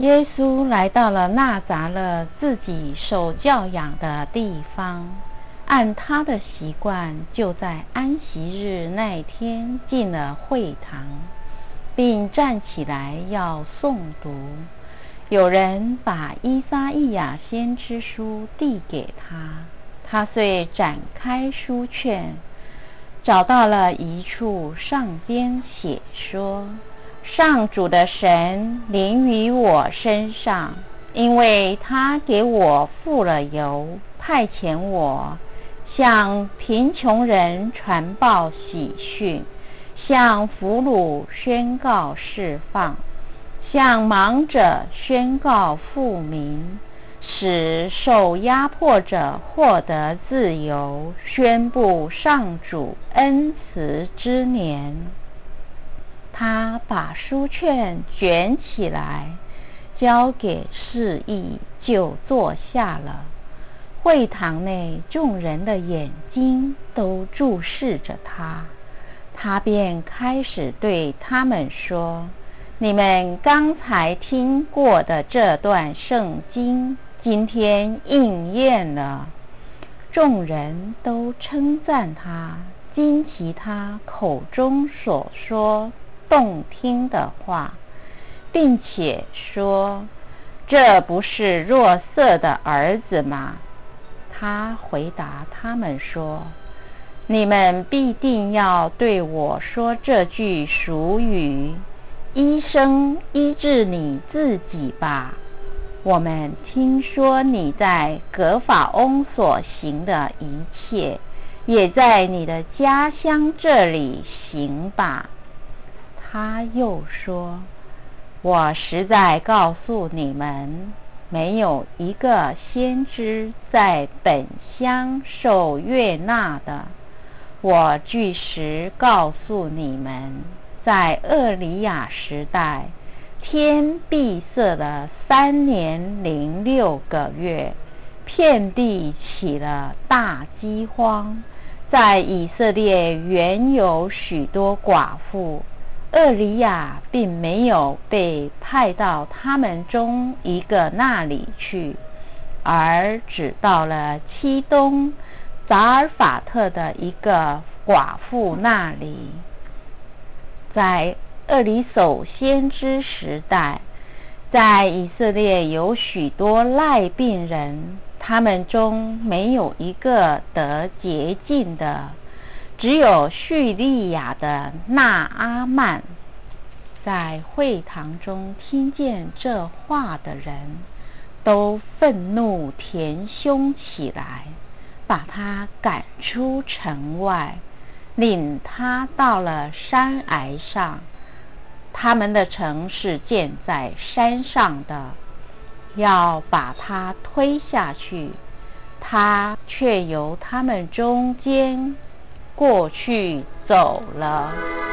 耶稣来到了纳匝勒自己受教养的地方，按他的习惯，就在安息日那天进了会堂，并站起来要诵读。有人把依撒意亚先知书递给他，他遂展开书卷，找到了一处，上边写说：上主的神临于我身上，因为他给我付了油，派遣我向贫穷人传报喜讯，向俘虏宣告释放，向盲者宣告复明，使受压迫者获得自由，宣布上主恩慈之年。他把书卷卷起来，交给示意，就坐下了。会堂内众人的眼睛都注视着他，他便开始对他们说：你们刚才听过的这段圣经，今天应验了。众人都称赞他，惊奇他口中所说动听的话，并且说：这不是若瑟的儿子吗？他回答他们说：你们必定要对我说这句俗语：医生，医治你自己吧。我们听说你在葛法翁所行的一切，也在你的家乡这里行吧。他又说：我实在告诉你们，没有一个先知在本乡受悦纳的。我据实告诉你们，在厄里亚时代，天闭塞了3年零6个月，遍地起了大饥荒。在以色列原有许多寡妇，厄里亚并没有被派到他们中一个那里去，而只到了漆东扎尔法特的一个寡妇那里。在厄里叟先知时代，在以色列有许多癩病人，他们中没有一个得洁净的，只有叙利亚的纳阿曼。在会堂中听见这话的人，都愤怒填胸起来，把他赶出城外，领他到了山崖上。他们的城是建在山上的，要把他推下去，他却由他们中间过去走了。